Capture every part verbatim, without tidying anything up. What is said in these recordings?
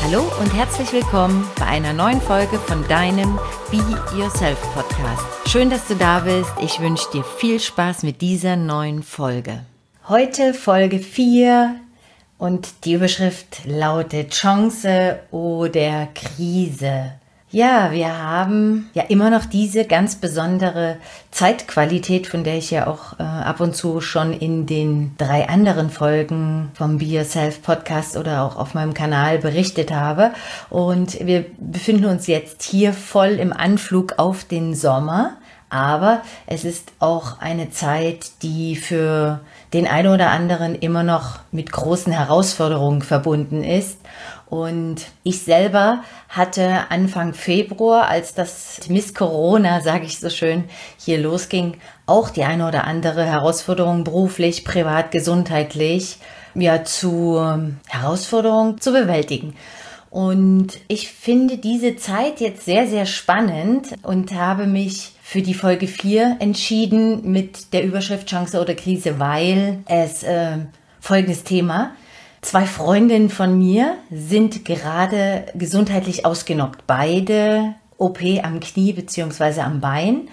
Hallo und herzlich willkommen bei einer neuen Folge von deinem Be Yourself Podcast. Schön, dass du da bist. Ich wünsche dir viel Spaß mit dieser neuen Folge. Heute Folge vier und die Überschrift lautet Chance oder Krise. Ja, wir haben ja immer noch diese ganz besondere Zeitqualität, von der ich ja auch äh, ab und zu schon in den drei anderen Folgen vom Be Yourself Podcast oder auch auf meinem Kanal berichtet habe. Und wir befinden uns jetzt hier voll im Anflug auf den Sommer. Aber es ist auch eine Zeit, die für den einen oder anderen immer noch mit großen Herausforderungen verbunden ist. Und ich selber hatte Anfang Februar, als das Miss Corona, sage ich so schön, hier losging, auch die eine oder andere Herausforderung beruflich, privat, gesundheitlich, ja, zu Herausforderungen zu bewältigen. Und ich finde diese Zeit jetzt sehr, sehr spannend und habe mich für die Folge vier entschieden mit der Überschrift Chance oder Krise, weil es äh, folgendes Thema: Zwei Freundinnen von mir sind gerade gesundheitlich ausgenockt. Beide O P am Knie bzw. am Bein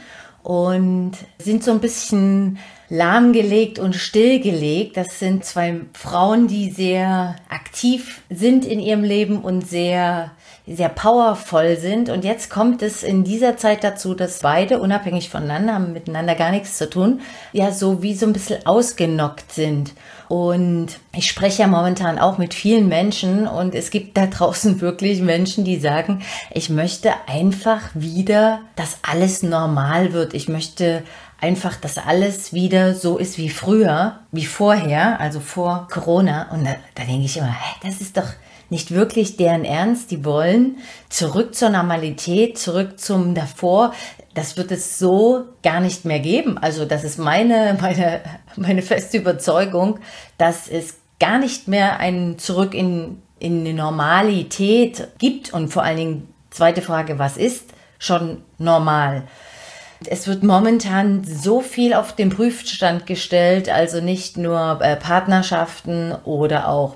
und sind so ein bisschen lahmgelegt und stillgelegt. Das sind zwei Frauen, die sehr aktiv sind in ihrem Leben und sehr, sehr powervoll sind. Und jetzt kommt es in dieser Zeit dazu, dass beide, unabhängig voneinander, haben miteinander gar nichts zu tun, ja, so wie so ein bisschen ausgenockt sind. Und ich spreche ja momentan auch mit vielen Menschen und es gibt da draußen wirklich Menschen, die sagen, ich möchte einfach wieder, dass alles normal wird. Ich möchte einfach, dass alles wieder so ist wie früher, wie vorher, also vor Corona. Und da, da denke ich immer, hey, das ist doch nicht wirklich deren Ernst. Die wollen zurück zur Normalität, zurück zum davor. Das wird es so gar nicht mehr geben. Also das ist meine, meine, meine feste Überzeugung, dass es gar nicht mehr ein Zurück in, in die Normalität gibt. Und vor allen Dingen, zweite Frage, was ist schon normal? Es wird momentan so viel auf den Prüfstand gestellt, also nicht nur äh, Partnerschaften oder auch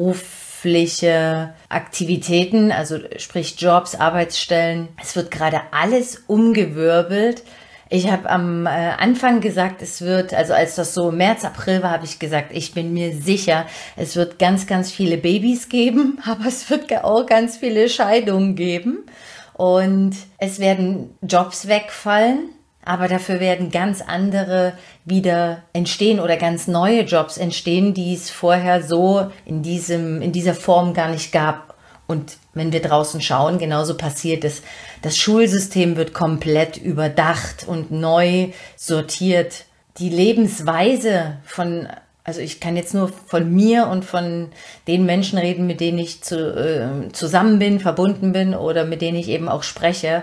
berufliche Aktivitäten, also sprich Jobs, Arbeitsstellen. Es wird gerade alles umgewirbelt. Ich habe am äh, Anfang gesagt, es wird, also als das so März, April war, habe ich gesagt, ich bin mir sicher, es wird ganz, ganz viele Babys geben, aber es wird auch ganz viele Scheidungen geben. Und es werden Jobs wegfallen, aber dafür werden ganz andere wieder entstehen oder ganz neue Jobs entstehen, die es vorher so in diesem, in dieser Form gar nicht gab. Und wenn wir draußen schauen, genauso passiert es. Das Schulsystem wird komplett überdacht und neu sortiert. Die Lebensweise von Also ich kann jetzt nur von mir und von den Menschen reden, mit denen ich zu, äh, zusammen bin, verbunden bin oder mit denen ich eben auch spreche.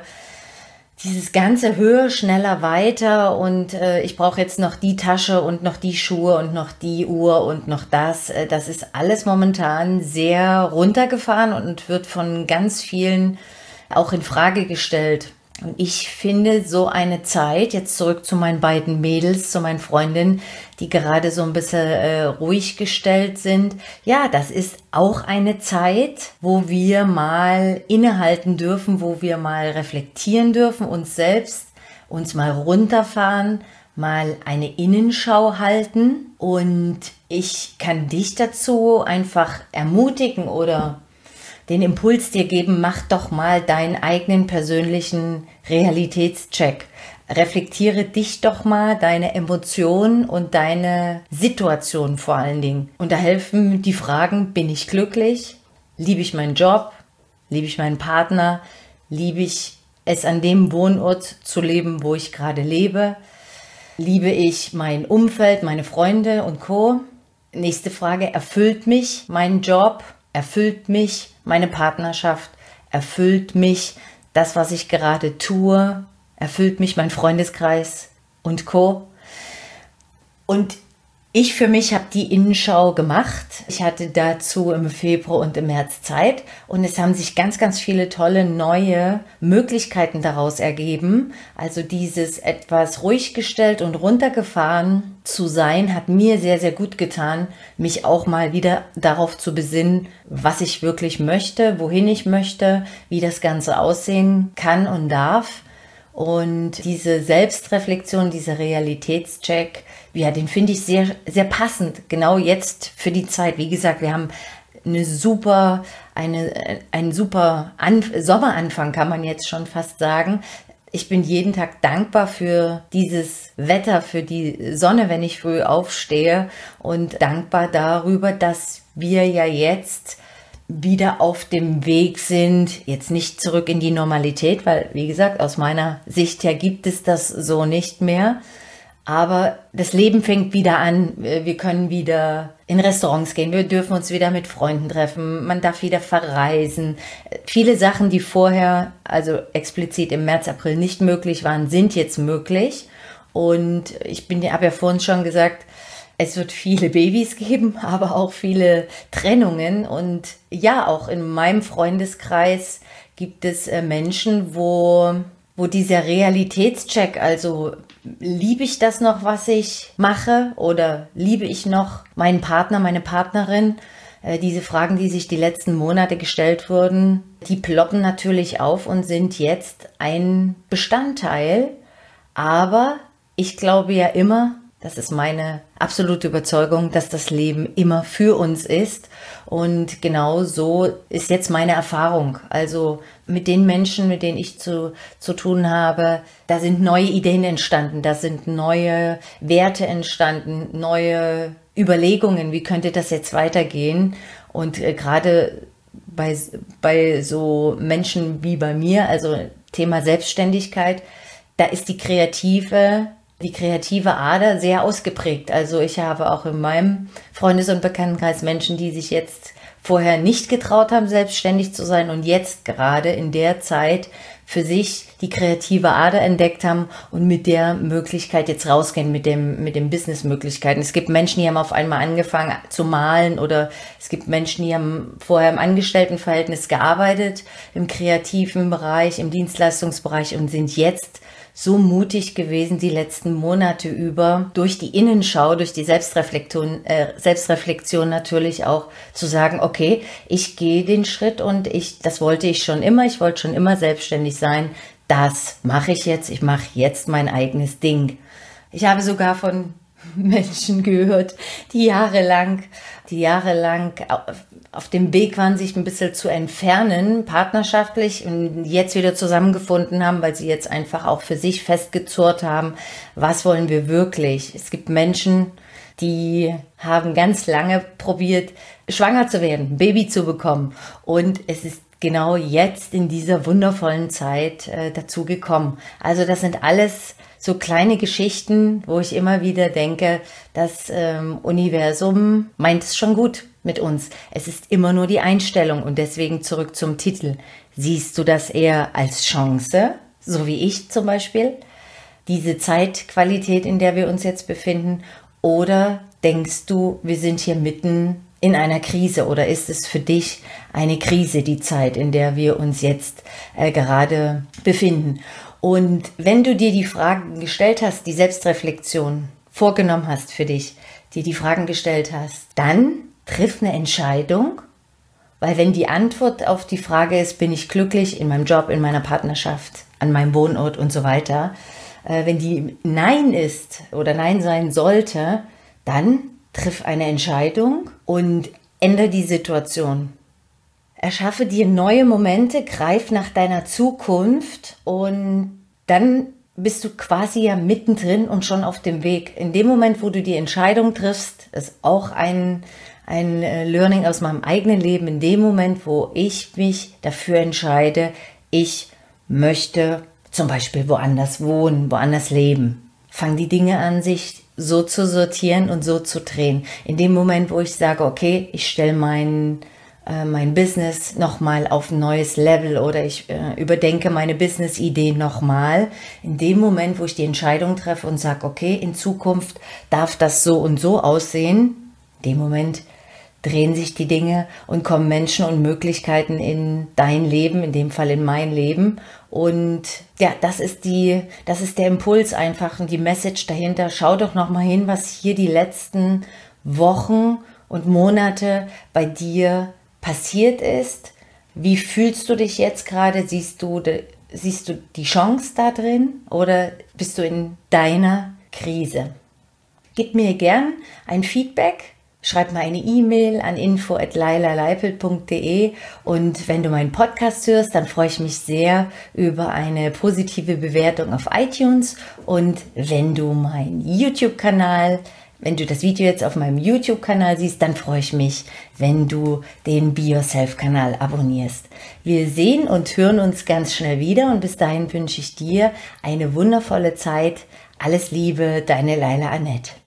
Dieses ganze höher, schneller, weiter und äh, ich brauche jetzt noch die Tasche und noch die Schuhe und noch die Uhr und noch das. Äh, das ist alles momentan sehr runtergefahren und wird von ganz vielen auch in Frage gestellt. Und ich finde so eine Zeit, jetzt zurück zu meinen beiden Mädels, zu meinen Freundinnen, die gerade so ein bisschen äh, ruhig gestellt sind. Ja, das ist auch eine Zeit, wo wir mal innehalten dürfen, wo wir mal reflektieren dürfen, uns selbst, uns mal runterfahren, mal eine Innenschau halten. Und ich kann dich dazu einfach ermutigen oder den Impuls dir geben, mach doch mal deinen eigenen persönlichen Realitätscheck. Reflektiere dich doch mal, deine Emotionen und deine Situation vor allen Dingen. Und da helfen die Fragen, bin ich glücklich? Liebe ich meinen Job? Liebe ich meinen Partner? Liebe ich es, an dem Wohnort zu leben, wo ich gerade lebe? Liebe ich mein Umfeld, meine Freunde und Co.? Nächste Frage, erfüllt mich mein Job? Erfüllt mich meine Partnerschaft? Erfüllt mich das, was ich gerade tue? Erfüllt mich mein Freundeskreis und Co.? Und Ich für mich habe die Innenschau gemacht. Ich hatte dazu im Februar und im März Zeit und es haben sich ganz, ganz viele tolle neue Möglichkeiten daraus ergeben. Also dieses etwas ruhig gestellt und runtergefahren zu sein, hat mir sehr, sehr gut getan, mich auch mal wieder darauf zu besinnen, was ich wirklich möchte, wohin ich möchte, wie das Ganze aussehen kann und darf. Und diese Selbstreflexion, dieser Realitätscheck, ja, den finde ich sehr, sehr passend, genau jetzt für die Zeit. Wie gesagt, wir haben eine super, eine, einen super Anf- Sommeranfang, kann man jetzt schon fast sagen. Ich bin jeden Tag dankbar für dieses Wetter, für die Sonne, wenn ich früh aufstehe und dankbar darüber, dass wir ja jetzt wieder auf dem Weg sind, jetzt nicht zurück in die Normalität, weil, wie gesagt, aus meiner Sicht her gibt es das so nicht mehr. Aber das Leben fängt wieder an. Wir können wieder in Restaurants gehen. Wir dürfen uns wieder mit Freunden treffen. Man darf wieder verreisen. Viele Sachen, die vorher, also explizit im März, April nicht möglich waren, sind jetzt möglich. Und ich bin, habe ja vorhin schon gesagt, es wird viele Babys geben, aber auch viele Trennungen. Und ja, auch in meinem Freundeskreis gibt es äh, Menschen, wo, wo dieser Realitätscheck, also liebe ich das noch, was ich mache, oder liebe ich noch meinen Partner, meine Partnerin? Äh, diese Fragen, die sich die letzten Monate gestellt wurden, die ploppen natürlich auf und sind jetzt ein Bestandteil. Aber ich glaube ja immer, das ist meine absolute Überzeugung, dass das Leben immer für uns ist. Und genau so ist jetzt meine Erfahrung. Also mit den Menschen, mit denen ich zu, zu tun habe, da sind neue Ideen entstanden, da sind neue Werte entstanden, neue Überlegungen, wie könnte das jetzt weitergehen. Und äh, gerade bei, bei so Menschen wie bei mir, also Thema Selbstständigkeit, da ist die kreative Die kreative Ader sehr ausgeprägt. Also ich habe auch in meinem Freundes- und Bekanntenkreis Menschen, die sich jetzt vorher nicht getraut haben, selbstständig zu sein und jetzt gerade in der Zeit für sich die kreative Ader entdeckt haben und mit der Möglichkeit jetzt rausgehen, mit dem, mit den Businessmöglichkeiten. Es gibt Menschen, die haben auf einmal angefangen zu malen, oder es gibt Menschen, die haben vorher im Angestelltenverhältnis gearbeitet, im kreativen Bereich, im Dienstleistungsbereich, und sind jetzt so mutig gewesen, die letzten Monate über, durch die Innenschau, durch die Selbstreflexion, äh, Selbstreflexion natürlich auch zu sagen, okay, ich gehe den Schritt und ich, das wollte ich schon immer, ich wollte schon immer selbstständig sein, das mache ich jetzt, ich mache jetzt mein eigenes Ding. Ich habe sogar von Menschen gehört, die jahrelang, die jahrelang auf dem Weg waren, sich ein bisschen zu entfernen, partnerschaftlich, und jetzt wieder zusammengefunden haben, weil sie jetzt einfach auch für sich festgezurrt haben, was wollen wir wirklich. Es gibt Menschen, die haben ganz lange probiert, schwanger zu werden, ein Baby zu bekommen, und es ist genau jetzt in dieser wundervollen Zeit äh, dazu gekommen. Also das sind alles so kleine Geschichten, wo ich immer wieder denke, das ähm, Universum meint es schon gut mit uns. Es ist immer nur die Einstellung, und deswegen zurück zum Titel. Siehst du das eher als Chance, so wie ich zum Beispiel, diese Zeitqualität, in der wir uns jetzt befinden, oder denkst du, wir sind hier mitten in einer Krise, oder ist es für dich eine Krise, die Zeit, in der wir uns jetzt äh, gerade befinden? Und wenn du dir die Fragen gestellt hast, die Selbstreflexion vorgenommen hast für dich, dir die Fragen gestellt hast, dann triff eine Entscheidung, weil wenn die Antwort auf die Frage ist, bin ich glücklich in meinem Job, in meiner Partnerschaft, an meinem Wohnort und so weiter, äh, wenn die Nein ist oder Nein sein sollte, dann triff eine Entscheidung und ändere die Situation. Erschaffe dir neue Momente, greif nach deiner Zukunft, und dann bist du quasi ja mittendrin und schon auf dem Weg. In dem Moment, wo du die Entscheidung triffst, ist auch ein, ein Learning aus meinem eigenen Leben, in dem Moment, wo ich mich dafür entscheide, ich möchte zum Beispiel woanders wohnen, woanders leben, fang die Dinge an, sich so zu sortieren und so zu drehen. In dem Moment, wo ich sage, okay, ich stelle meinen äh, mein Business nochmal auf ein neues Level oder ich äh, überdenke meine Business-Idee nochmal. In dem Moment, wo ich die Entscheidung treffe und sage, okay, in Zukunft darf das so und so aussehen, in dem Moment drehen sich die Dinge und kommen Menschen und Möglichkeiten in dein Leben, in dem Fall in mein Leben. Und ja, das ist die, das ist der Impuls einfach und die Message dahinter. Schau doch noch mal hin, was hier die letzten Wochen und Monate bei dir passiert ist. Wie fühlst du dich jetzt gerade? Siehst du, siehst du die Chance da drin oder bist du in deiner Krise? Gib mir gern ein Feedback. Schreib mal eine E-Mail an info at laila leipelt punkt de und wenn du meinen Podcast hörst, dann freue ich mich sehr über eine positive Bewertung auf iTunes und wenn du meinen YouTube-Kanal, wenn du das Video jetzt auf meinem YouTube-Kanal siehst, dann freue ich mich, wenn du den Be Yourself-Kanal abonnierst. Wir sehen und hören uns ganz schnell wieder und bis dahin wünsche ich dir eine wundervolle Zeit. Alles Liebe, deine Laila Annette.